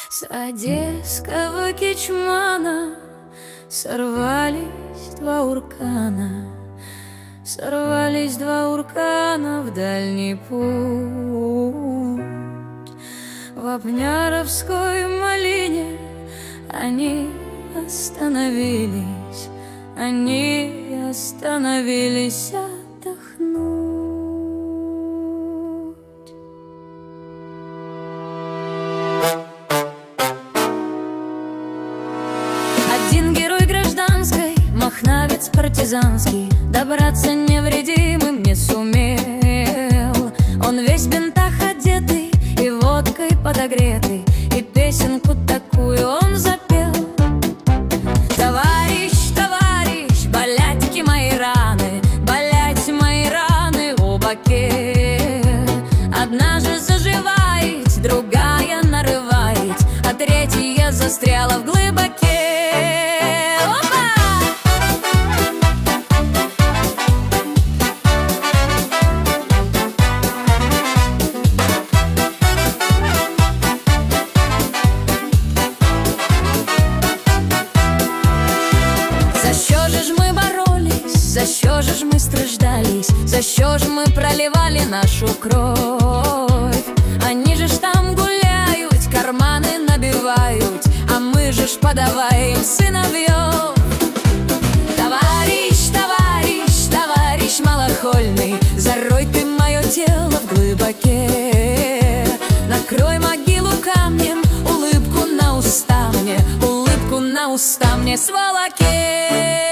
С одесского кичмана сорвались два уркана, сорвались два уркана в дальний путь. В Вапняровской малине они остановились, они остановились отдохнуть. Один герой гражданской, махновец партизанский, добраться невредимым не сумел. Он весь в бинтах одетый и водкой подогретый, и песенку такую он запел: товарищ, товарищ, болять мои раны у баке. Одна же заживает, другая нарывает, а третья застряла в глыбоке. За що ж ми страждались, за що ж ми проливали нашу кровь? Они же ж там гуляют, карманы набивают, а мы же ж подаваем сыновьев. Товарищ, товарищ, товарищ малохольный, зарой ты мое тело в глыбоке. Накрой могилу камнем, улыбку на уста мне, улыбку на уста мне, сволоке.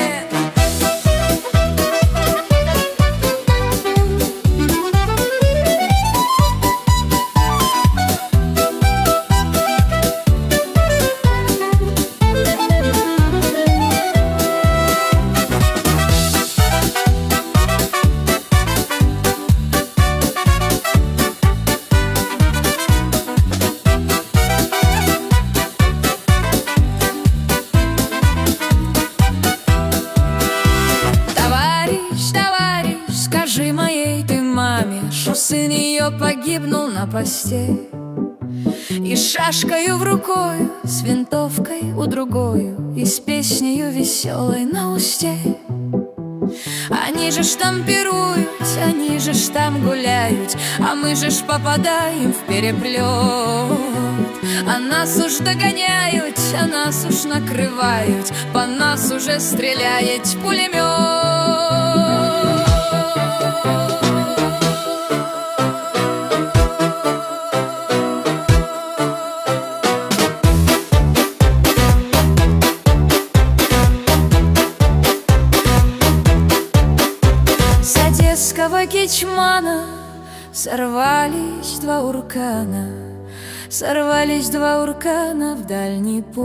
Скажи моей ты маме, что сын ее погибнул на посте, и шашкою в рукою, с винтовкой у другою, и с песнею веселой на усте. Они же ж там пируют, они же ж там гуляют, а мы же ж попадаем в переплет. А нас уж догоняют, а нас уж накрывают, по нас уже стреляет пулемет. С одесского кичмана сорвались два уркана, сорвались два уркана в дальний путь.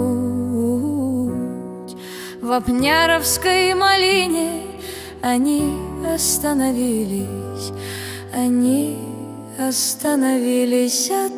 В Вапняровской малине они остановились, они остановились от